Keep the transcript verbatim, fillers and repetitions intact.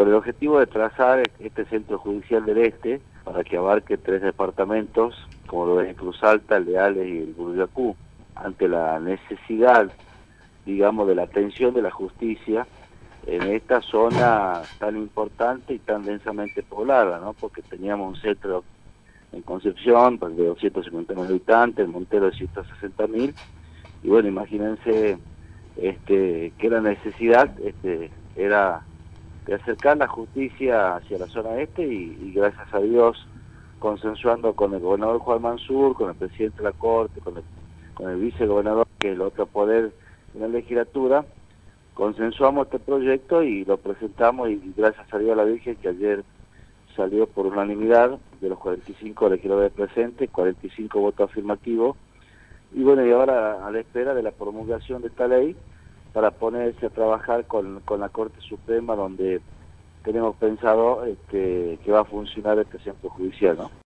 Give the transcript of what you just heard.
con el objetivo de trazar este centro judicial del Este para que abarque tres departamentos, como lo es Cruz Alta, Leales y el Buruyacú, ante la necesidad, digamos, de la atención de la justicia en esta zona tan importante y tan densamente poblada, ¿no? Porque teníamos un centro en Concepción pues, de doscientos cincuenta mil habitantes, en Montero de ciento sesenta mil, y bueno, imagínense este, que la necesidad este, era de acercar la justicia hacia la zona este y, y gracias a Dios, consensuando con el gobernador Juan Mansur, con el presidente de la Corte, con el, con el vicegobernador, que es el otro poder en la legislatura, consensuamos este proyecto y lo presentamos y, y gracias a Dios a la Virgen que ayer salió por unanimidad de los cuarenta y cinco legisladores presentes, cuarenta y cinco votos afirmativos, y bueno, y ahora a la espera de la promulgación de esta ley para ponerse a trabajar con, con la Corte Suprema, donde tenemos pensado este, que va a funcionar este centro judicial, ¿no?